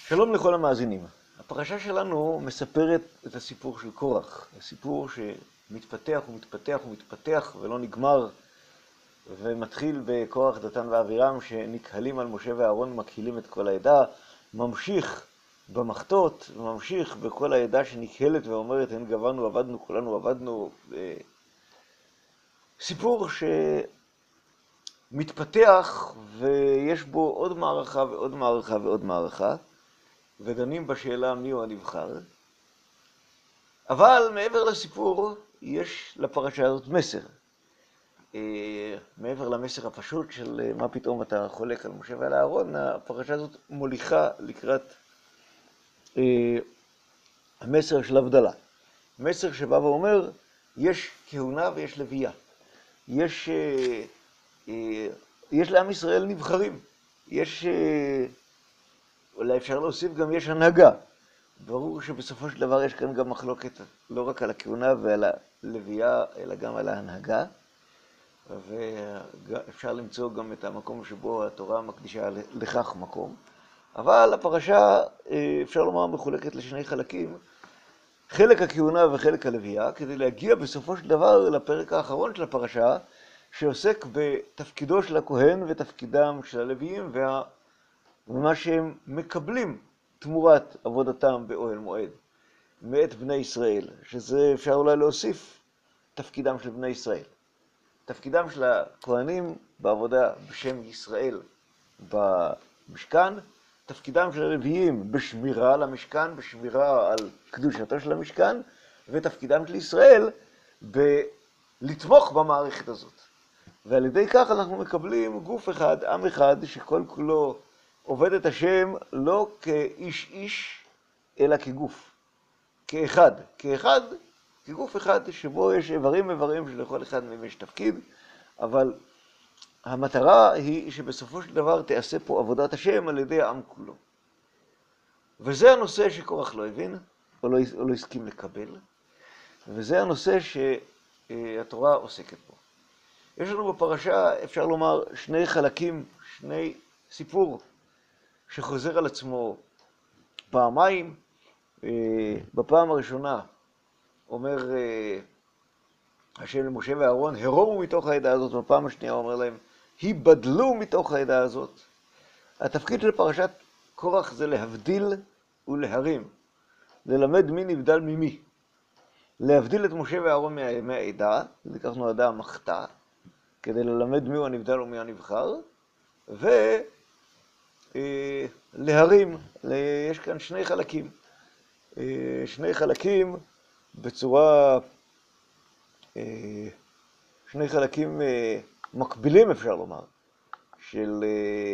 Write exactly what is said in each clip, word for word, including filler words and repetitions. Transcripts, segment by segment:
שלום לכל המאזינים. הפרשה שלנו מספרת את הסיפור של קורח, הסיפור שמתפתח ומתפתח ומתפתח ולא נגמר, ומתחיל בקורח, דתן ואבירם שנקהלים על משה ואהרון, מקהילים את כל העדה, ממשיך במחתות, ממשיך בכל העדה שנקהלת ואומרת, הן גברנו, עבדנו, כולנו עבדנו. סיפור שמתפתח ויש בו עוד מערכה ועוד מערכה ועוד מערכה, ודנים בשאלה מיהו הנבחר. אבל מעבר לסיפור יש לפרשה הזאת מסר. מעבר למסר הפשוט של מה פתאום אתה חולק על משה ועל אהרון, הפרשה הזאת מוליכה לקראת המסר של הבדלה. מסר שבא ואומר, יש כהונה ויש לוויה. יש, יש לעם ישראל נבחרים. יש, אולי אפשר להוסיף גם יש הנהגה. ברור שבסופו של דבר יש כאן גם מחלוקת לא רק על הכהונה ועל הלוויה, אלא גם על ההנהגה. ואפשר למצוא גם את המקום שבו התורה מקדישה לכך מקום. אבל הפרשה, אפשר לומר, מחולקת לשני חלקים. חלק הכהונה וחלק הלוויה, כדי להגיע בסופו של דבר לפרק האחרון של הפרשה, שעוסק בתפקידו של הכהן ותפקידם של הלוויים, וה... ומה שהם מקבלים תמורת עבודתם באוהל מועד, מאת בני ישראל, שזה אפשר אולי להוסיף תפקידם של בני ישראל. תפקידם של הכהנים בעבודה בשם ישראל במשכן, תפקידם של הלוויים בשמירה על המשכן, בשמירה על קדושתו של המשכן, ותפקידם של ישראל בלתמוך במערכת הזאת. ועל ידי כך אנחנו מקבלים גוף אחד, עם אחד, שכל כולו עובד את השם לא כאיש איש, אלא כגוף. כאחד. כאחד, כגוף אחד שבו יש איברים איברים שלכל אחד מהם יש תפקיד, אבל המטרה היא שבסופו של דבר תעשה פה עבודת השם על ידי העם כולו. וזה הנושא שקורח לא הבין, או לא, או לא הסכים לקבל, וזה הנושא שהתורה עוסקת בו. יש לנו בפרשה, אפשר לומר, שני חלקים, שני סיפור, שחוזר על עצמו פעמיים. בפעם הראשונה אומר השם למשה ואהרון, הרומו מתוך העדה הזאת, בפעם השנייה הוא אומר להם, היבדלו מתוך העדה הזאת. התפקיד של פרשת קורח זה להבדיל ולהרים, ללמד מי נבדל ממי. להבדיל את משה ואהרון מהעדה, זה כך נועדה המחתה, כדי ללמד מי הוא הנבדל ומי הנבחר, ולהרים, יש כאן שני חלקים. שני חלקים בצורה, שני חלקים מקבילים אפשר לומר, של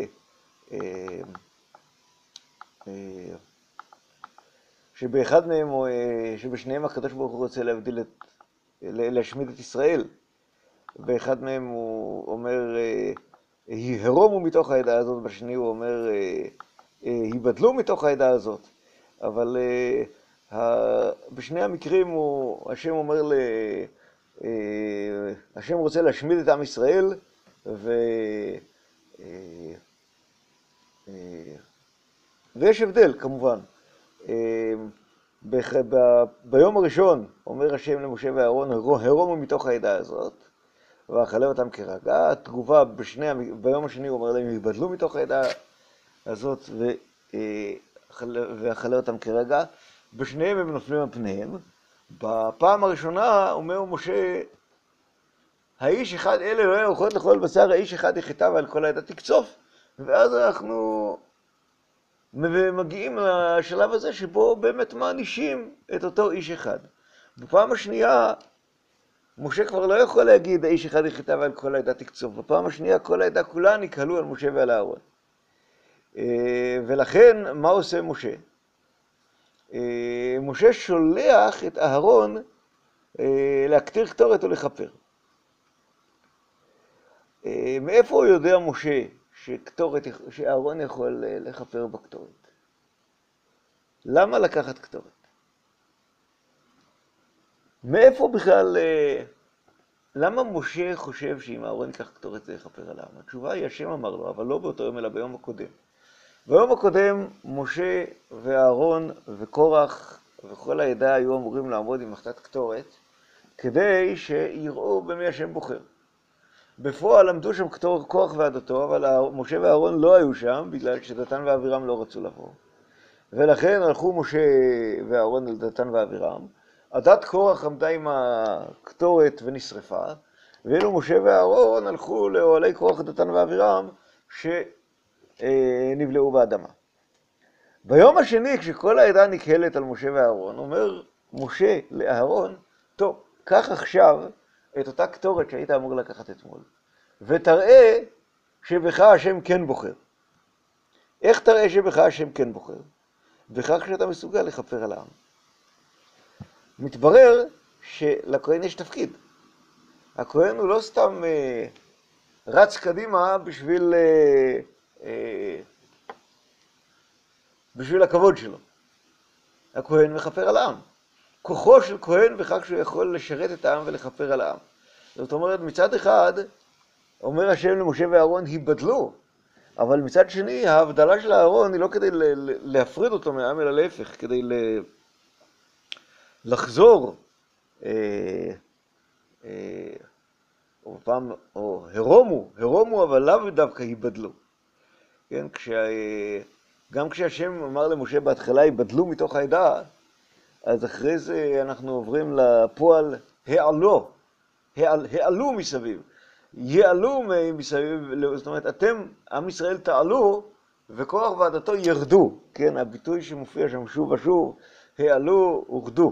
שבאחד מהם, שבשניהם הקדוש ברוך הוא רוצה להבדיל את, להשמיד את ישראל. באחד מהם הוא אומר, הרומו מתוך העדה הזאת, בשני הוא אומר, היבדלו מתוך העדה הזאת. אבל בשני המקרים הוא, השם אומר, השם רוצה להשמיד את עם ישראל, ו... ויש הבדל כמובן. ביום הראשון אומר השם למשה ואהרון, הרומו מתוך העדה הזאת, ואכלה אותם כרגע. התגובה בשני, ביום השני הוא אומר להם, היבדלו מתוך העדה הזאת, ו... ואכלה אותם כרגע. בשניהם הם נופלים על פניהם. בפעם הראשונה אומר משה, האיש אחד אלה לא יאכול לכל בשר, האיש אחד יחטא ועל כל העדה תקצוף. ואז אנחנו מגיעים לשלב הזה שבו באמת מענישים את אותו איש אחד. בפעם השנייה משה כבר לא יכול להגיד האיש אחד יחטא ועל כל העדה תקצוף. בפעם השנייה כל העדה כולה נקהלו על משה ועל אהרון. ולכן מה עושה משה? משה שולח את אהרון להקטיר קטורת או לכפר. מאיפה הוא יודע משה שקטורת, שאהרון יכול לכפר בקטורת? למה לקחת קטורת? מאיפה בכלל, למה משה חושב שאם אהרון ייקח קטורת זה יכפר על העם? התשובה היא השם אמר לו, אבל לא באותו יום אלא ביום הקודם. ביום הקודם משה ואהרון וקורח וכל העדה היו אמורים לעמוד עם מחטת קטורת, כדי שיראו במי השם בוחר. בפועל עמדו שם קורח ועדתו, אבל משה ואהרון לא היו שם, בגלל שדתן ואבירם לא רצו לבוא. ולכן הלכו משה ואהרון אל דתן ואבירם. עדת קורח עמדה עם הקטורת ונשרפה, ואילו משה ואהרון הלכו לאוהלי קורח, דתן ואבירם, שנבלעו באדמה. ביום השני, כשכל העדה נקהלת על משה ואהרון, אומר משה לאהרון, טוב, קח עכשיו את אותה קטורת שהיית אמור לקחת אתמול, ותראה שבך השם כן בוחר. איך תראה שבך השם כן בוחר? בכך שאתה מסוגל לכפר על העם. מתברר שלכהן יש תפקיד. הכהן הוא לא סתם אה, רץ קדימה בשביל, אה, אה, בשביל הכבוד שלו. הכהן מכפר על העם. כוחו של כהן בכך שהוא יכול לשרת את העם ולכפר על העם. זאת אומרת, מצד אחד, אומר השם למשה ואהרון, היבדלו, אבל מצד שני, ההבדלה של אהרון היא לא כדי להפריד אותו מהעם, אלא להפך, כדי לחזור, אה, אה, או פעם, או הרומו, הרומו, אבל לאו דווקא היבדלו. כן, כשה, גם כשהשם אמר למשה בהתחלה, היבדלו מתוך העדה, אז אחרי זה אנחנו עוברים לפועל העלו, העל, העלו מסביב. יעלו מסביב, זאת אומרת, אתם, עם ישראל תעלו, וקורח ועדתו ירדו. כן, הביטוי שמופיע שם שוב ושוב, העלו ורדו.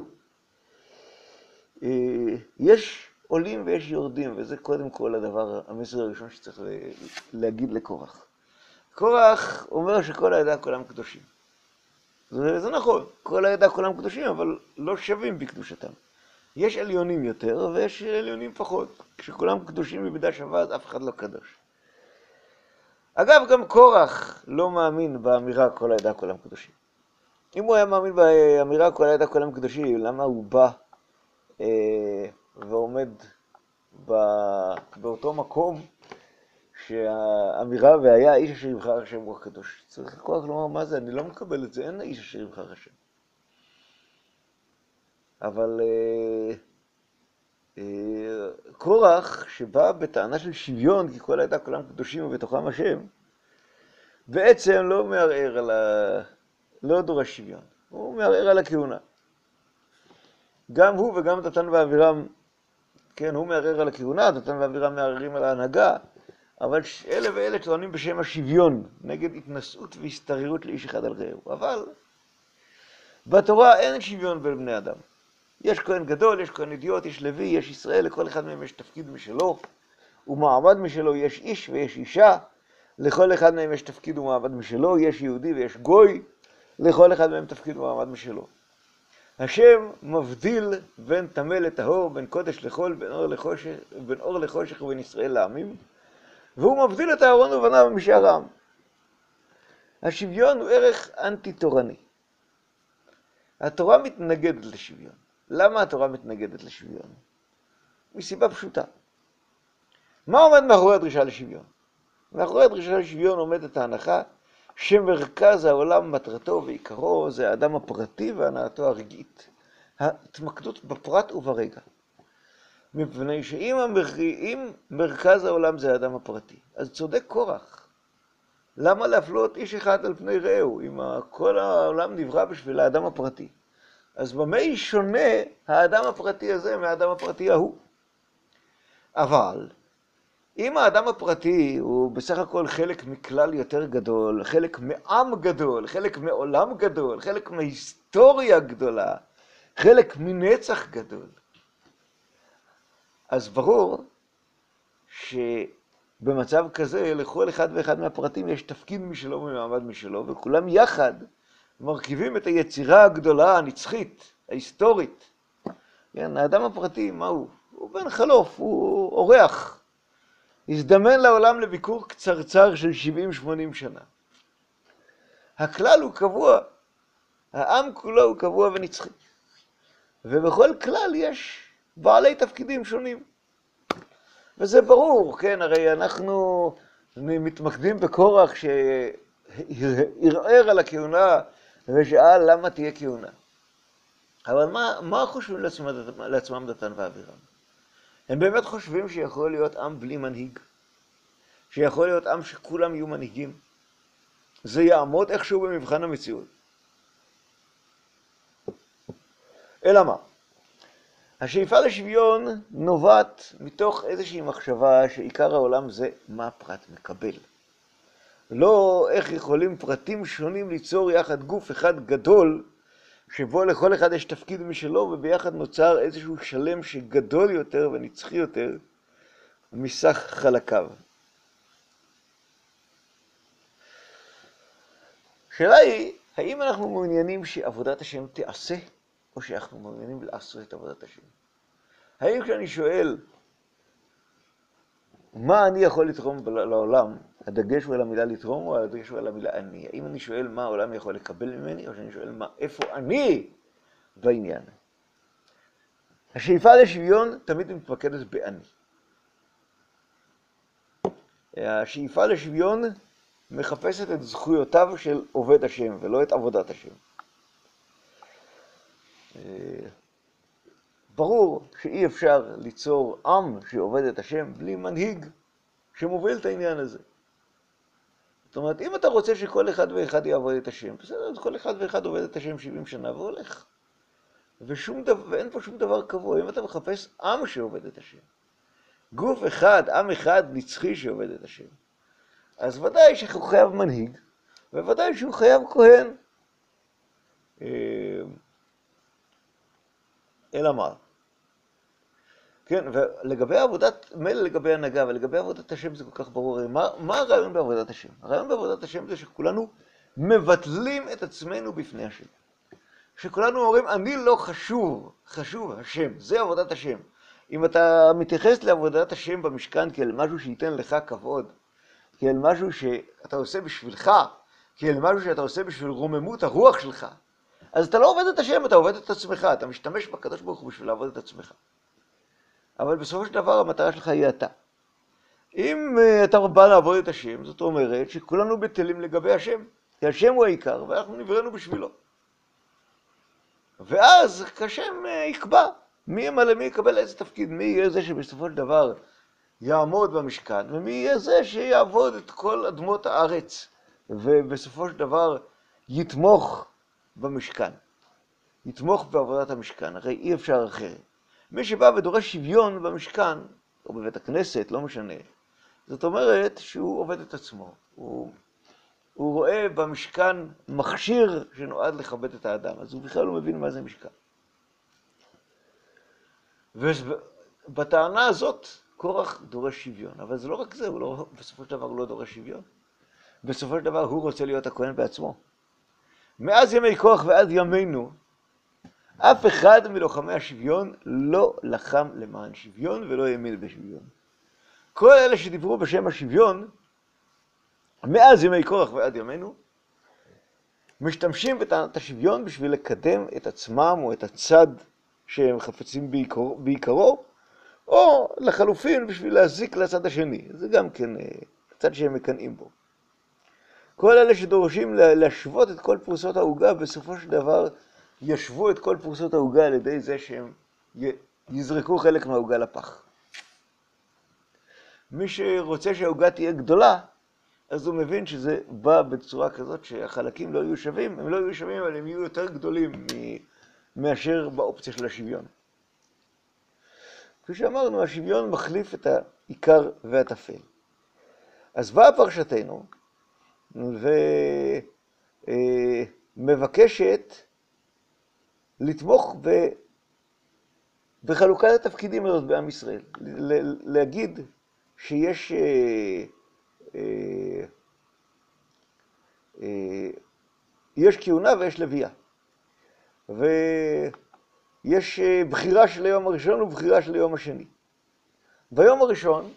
יש עולים ויש יורדים, וזה קודם כל הדבר, המסר הראשון שצריך להגיד לקורח. קורח אומר שכל העדה כולם קדושים. זה, זה נכון, כל העדה כולם קדושים, אבל לא שווים בקדושתם. יש עליונים יותר ויש עליונים פחות. כשכולם קדושים במידה שווה, אז אף אחד לא קדוש. אגב, גם קורח לא מאמין באמירה כל העדה כולם קדושים. אם הוא היה מאמין באמירה כל העדה כולם קדושים, למה הוא בא אה, ועומד בא, באותו מקום שהאמירה והיה האיש אשר יבחר השם הוא הקדוש? צריך קורח לומר, מה זה? אני לא מקבל את זה, אין האיש אשר יבחר השם. אבל אה, אה, קורח שבא בטענה של שוויון, כי כל העדה כולם קדושים ובתוכם השם, בעצם לא מערער על ה... לא דורש שוויון, הוא מערער על הכהונה. גם הוא וגם דתן ואבירם, כן, הוא מערער על הכהונה, דתן ואבירם מערערים על ההנהגה, אבל אלה ואלה טוענים בשם השוויון, נגד התנשאות והסתררות לאיש אחד על רעהו. אבל בתורה אין שוויון בין בני אדם. יש כהן גדול, יש כהן אידיוט, יש לוי, יש ישראל, לכל אחד מהם יש תפקיד משלו, ומעמד משלו, יש איש ויש אישה, לכל אחד מהם יש תפקיד ומעמד משלו, יש יהודי ויש גוי, לכל אחד מהם תפקיד ומעמד משלו. השם מבדיל בין טמא לטהור, בין קודש לחול, בין אור לחושך, בין אור לחושך ובין ישראל לעמים, והוא מבדיל את אהרון ובניו משאר העם. השוויון הוא ערך אנטי-תורני. התורה מתנגדת לשוויון. למה התורה מתנגדת לשוויון? מסיבה פשוטה. מה עומד מאחורי הדרישה לשוויון? מאחורי הדרישה לשוויון עומדת ההנחה שמרכז העולם, מטרתו ועיקרו, זה האדם הפרטי והנאתו הרגעית. ההתמקדות בפרט וברגע. מפני שאם המר... אם מרכז העולם זה האדם הפרטי, אז צודק קורח. למה להפלות איש אחד על פני רעהו, אם כל העולם נברא בשביל האדם הפרטי? אז במה שונה האדם הפרטי הזה מהאדם הפרטי ההוא? אבל אם האדם הפרטי הוא בסך הכל חלק מכלל יותר גדול, חלק מעם גדול, חלק מעולם גדול, חלק מהיסטוריה גדולה, חלק מנצח גדול, אז ברור שבמצב כזה לכל אחד ואחד מהפרטים יש תפקיד משלו ומעמד משלו, וכולם יחד מרכיבים את היצירה הגדולה, הנצחית, ההיסטורית. כן, האדם הפרטי, מה הוא? הוא בן חלוף, הוא אורח. הזדמן לעולם לביקור קצרצר של שבעים שמונים שנה. הכלל הוא קבוע, העם כולו הוא קבוע ונצחי. ובכל כלל יש בעלי תפקידים שונים. וזה ברור, כן, הרי אנחנו מתמקדים בקורח ערער על הכהונה ושאל למה תהיה כהונה. אבל מה, מה חושבים לעצמם, לעצמם דתן ואבירם? הם באמת חושבים שיכול להיות עם בלי מנהיג? שיכול להיות עם שכולם יהיו מנהיגים? זה יעמוד איכשהו במבחן המציאות? אלא מה? השאיפה לשוויון נובעת מתוך איזושהי מחשבה שעיקר העולם זה מה הפרט מקבל. לא איך יכולים פרטים שונים ליצור יחד גוף אחד גדול, שבו לכל אחד יש תפקיד משלו, וביחד נוצר איזשהו שלם שגדול יותר ונצחי יותר מסך חלקיו. השאלה היא, האם אנחנו מעוניינים שעבודת השם תעשה, או שאנחנו מעוניינים לעשות את עבודת השם? האם כשאני שואל, מה אני יכול לתרום לעולם, הדגש הוא על המילה לתרום, או הדגש הוא על המילה אני? האם אני שואל מה העולם יכול לקבל ממני, או שאני שואל מה, איפה אני בעניין? השאיפה לשוויון תמיד מתמקדת באני. השאיפה לשוויון מחפשת את זכויותיו של עובד השם, ולא את עבודת השם. ברור שאי אפשר ליצור עם שעובד את השם בלי מנהיג שמוביל את העניין הזה. זאת אומרת, אם אתה רוצה שכל אחד ואחד יעבוד את השם, בסדר, אז כל אחד ואחד עובד את השם שבעים שנה והולך. ושום דבר, ואין פה שום דבר קבוע. אם אתה מחפש עם שעובד את השם, גוף אחד, עם אחד נצחי שעובד את השם, אז ודאי שהוא חייב מנהיג, וודאי שהוא חייב כהן. אלא מה? כן, ולגבי עבודת, מילא לגבי הנהגה, ולגבי עבודת השם זה כל כך ברור. מה, מה הרעיון בעבודת השם? הרעיון בעבודת השם זה שכולנו מבטלים את עצמנו בפני השם. שכולנו אומרים, אני לא חשוב, חשוב השם, זה עבודת השם. אם אתה מתייחס לעבודת השם במשכן כאל משהו שייתן לך כבוד, כאל משהו שאתה עושה בשבילך, כאל משהו שאתה עושה בשביל רוממות הרוח שלך, אז אתה לא עובד את השם, אתה עובד את עצמך, אתה משתמש בקדוש ברוך הוא בשביל לעבוד את עצמך. אבל בסופו של דבר המטרה שלך היא אתה. אם אתה בא לעבוד את השם, זאת אומרת שכולנו בטלים לגבי השם, כי השם הוא העיקר ואנחנו נבראנו בשבילו. ואז כשם יקבע מי ימלא, מי יקבל איזה תפקיד, מי יהיה זה שבסופו של דבר יעמוד במשכן, ומי יהיה זה שיעבוד את כל אדמות הארץ, ובסופו של דבר יתמוך במשכן, יתמוך בעבודת המשכן, הרי אי אפשר אחרת. מי שבא ודורש שוויון במשכן, או בבית הכנסת, לא משנה, זאת אומרת שהוא עובד את עצמו, הוא, הוא רואה במשכן מכשיר שנועד לכבד את האדם, אז הוא בכלל לא מבין מה זה משכן. ובטענה הזאת, קורח דורש שוויון, אבל זה לא רק זה, הוא לא, בסופו של דבר הוא לא דורש שוויון. בסופו של דבר הוא רוצה להיות הכהן בעצמו. מאז ימי קורח ועד ימינו, אף אחד מלוחמי השוויון לא לחם למען שוויון ולא האמין בשוויון. כל אלה שדיברו בשם השוויון, מאז ימי קורח ועד ימינו, משתמשים בטענת השוויון בשביל לקדם את עצמם או את הצד שהם חפצים בעיקרו, בעיקרו, או לחלופין בשביל להזיק לצד השני. זה גם כן הצד שהם מקנאים בו. כל אלה שדורשים להשוות את כל פרוסות העוגה, בסופו של דבר ישבו את כל פרוסות העוגה על ידי זה שהם יזרקו חלק מהעוגה לפח. מי שרוצה שהעוגה תהיה גדולה, אז הוא מבין שזה בא בצורה כזאת שהחלקים לא יהיו שווים, הם לא יהיו שווים, אבל הם יהיו יותר גדולים מאשר באופציה של השוויון. כפי שאמרנו, השוויון מחליף את העיקר והטפל. אז באה פרשתנו, ומבקשת לתמוך ב... בחלוקת התפקידים הזאת בעם ישראל. להגיד שיש יש כהונה ויש לוויה. ויש בחירה של היום הראשון ובחירה של היום השני. ביום הראשון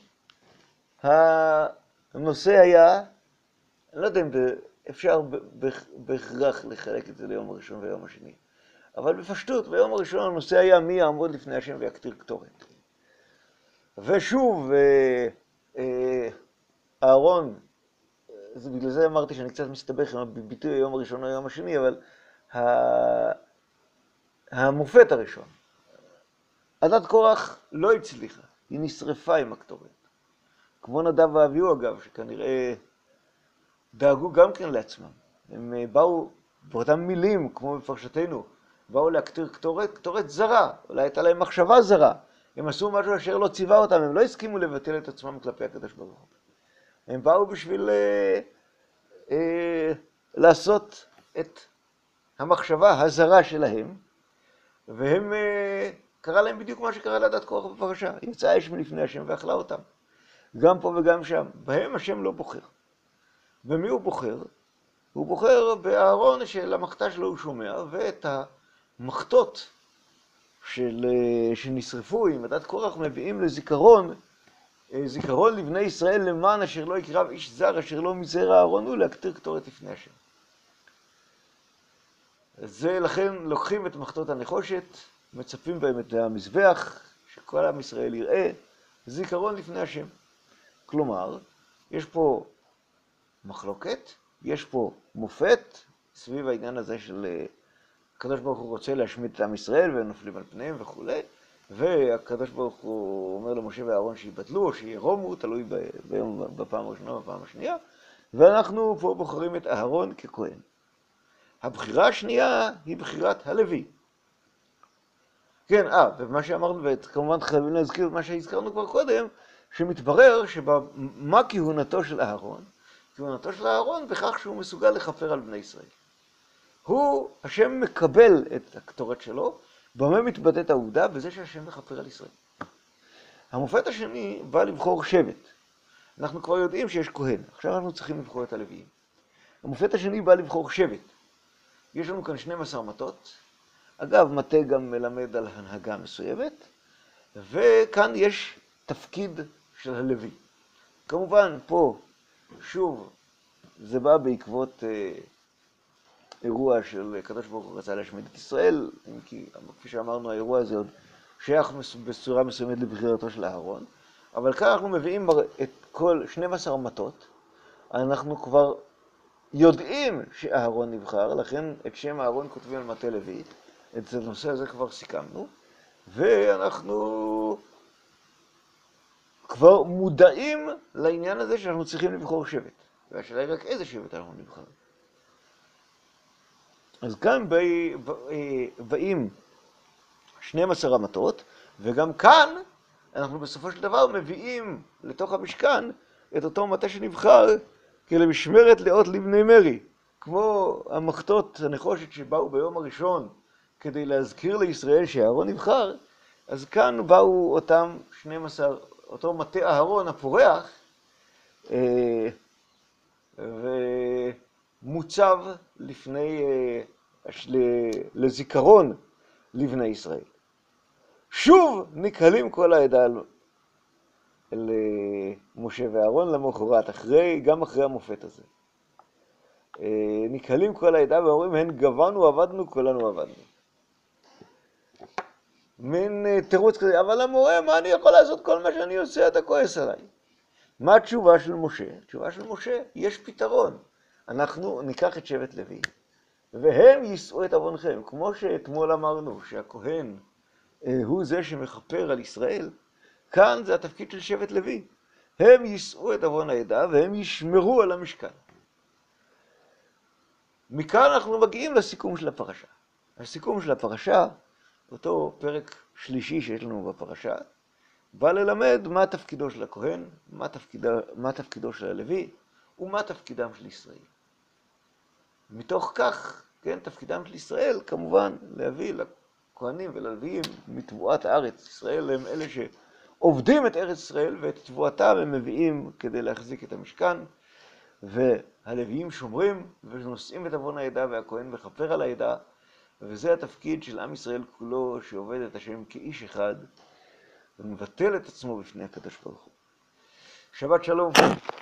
הנושא היה, אני לא יודע אם אפשר בהכרח לחלק את זה ליום הראשון ויום השני, אבל בפשטות, ביום הראשון הנושא היה מי יעמוד לפני השם ויקטיר קטורת. ושוב, אהרון אז בגלל זה אמרתי שאני קצת מסתבך עם הביטוי היום הראשון או היום השני, אבל ה... המופת הראשון. עדת קורח לא הצליחה, היא נשרפה עם הקטורת. כמו נדב ואביהו אגב, שכנראה דאגו גם כן לעצמם. הם באו באותם מילים, כמו בפרשתנו, באו להקטיר קטורת, קטורת זרה, אולי הייתה להם מחשבה זרה. הם עשו משהו אשר לא ציווה אותם, הם לא הסכימו לבטל את עצמם כלפי הקדוש ברוך הוא. הם באו בשביל אה, אה, לעשות את המחשבה הזרה שלהם, והם, אה, קרה להם בדיוק מה שקרה לעדת קורח בפרשה. יצאה אש מלפני השם ואכלה אותם. גם פה וגם שם. בהם השם לא בוחר. ומי הוא בוחר? הוא בוחר באהרון שלמחתה שלו הוא שומע, ואת המחתות של, שנשרפו עם עדת קורח מביאים לזיכרון, זיכרון לבני ישראל למען אשר לא יקרב איש זר אשר לא מזרע אהרון הוא להקטיר קטורת לפני השם. זה לכן לוקחים את מחתות הנחושת, מצפים בהם את המזבח, שכל עם ישראל יראה, זיכרון לפני השם. כלומר, יש פה מחלוקת, יש פה מופת, סביב העניין הזה של הקדוש ברוך הוא רוצה להשמיד את עם ישראל והם נופלים על פניהם וכו'. והקדוש ברוך הוא אומר למשה ואהרון שיבטלו או שירומו, תלוי בפעם הראשונה ובפעם השנייה, ואנחנו פה בוחרים את אהרון ככהן. הבחירה השנייה היא בחירת הלוי. כן, אה, ומה שאמרנו, וכמובן חייבים להזכיר את מה שהזכרנו כבר קודם, שמתברר שמה כהונתו של אהרון? כהונתו של אהרון בכך שהוא מסוגל לכפר על בני ישראל. הוא, השם מקבל את הקטורת שלו, במה מתבטאת העובדה? בזה שהשם מכפר על ישראל. המופת השני בא לבחור שבט. אנחנו כבר יודעים שיש כהן, עכשיו אנחנו צריכים לבחור את הלוויים. המופת השני בא לבחור שבט. יש לנו כאן שנים עשר מטות. אגב, מטה גם מלמד על הנהגה מסוימת, וכאן יש תפקיד של הלוי. כמובן, פה, שוב, זה בא בעקבות אה, אירוע של קדוש ברוך הוא רצה להשמיד את ישראל, כי כפי שאמרנו, האירוע הזה עוד שייך בצורה מסוימת לבחירתו של אהרון, אבל כאן אנחנו מביאים את כל שנים עשר מטות, אנחנו כבר יודעים שאהרון נבחר, לכן את שם אהרון כותבים על מטה לוי, את הנושא הזה כבר סיכמנו, ואנחנו כבר מודעים לעניין הזה שאנחנו צריכים לבחור שבט. והשאלה היא רק איזה שבט אנחנו נבחר. אז כאן באים שנים עשר המטות, וגם כאן אנחנו בסופו של דבר מביאים לתוך המשכן את אותו מטה שנבחר כלמשמרת לאות לבני מרי. כמו המחתות הנחושת שבאו ביום הראשון כדי להזכיר לישראל שאהרון נבחר, אז כאן באו אותם שנים עשר, אותו מטה אהרון הפורח, ומוצב לפני, לזיכרון לבני ישראל. שוב נקהלים כל העדה אל, אל משה ואהרון למחרת, אחרי, גם אחרי המופת הזה. נקהלים כל העדה ואומרים, הן גבנו, עבדנו, כולנו עבדנו. מין תירוץ כזה, אבל המורה, מה אני יכול לעשות? כל מה שאני עושה, אתה כועס עליי. מה התשובה של משה? התשובה של משה, יש פתרון. אנחנו ניקח את שבט לוי, והם יישאו את עוונכם. כמו שאתמול אמרנו, שהכהן הוא זה שמכפר על ישראל, כאן זה התפקיד של שבט לוי. הם יישאו את עוון העדה, והם ישמרו על המשכן. מכאן אנחנו מגיעים לסיכום של הפרשה. הסיכום של הפרשה, אותו פרק שלישי שיש לנו בפרשה, בא ללמד מה תפקידו של הכהן, מה תפקידו, מה תפקידו של הלוי, ומה תפקידם של ישראל. מתוך כך, כן, תפקידם של ישראל, כמובן, להביא לכהנים וללוויים מתבואת הארץ. ישראל הם אלה שעובדים את ארץ ישראל, ואת תבואתם הם מביאים כדי להחזיק את המשכן, והלוויים שומרים ונושאים את עוון העדה, והכהן מכפר על העדה, וזה התפקיד של עם ישראל כולו, שעובד את השם כאיש אחד, ומבטל את עצמו בפני הקדוש ברוך הוא. שבת שלום.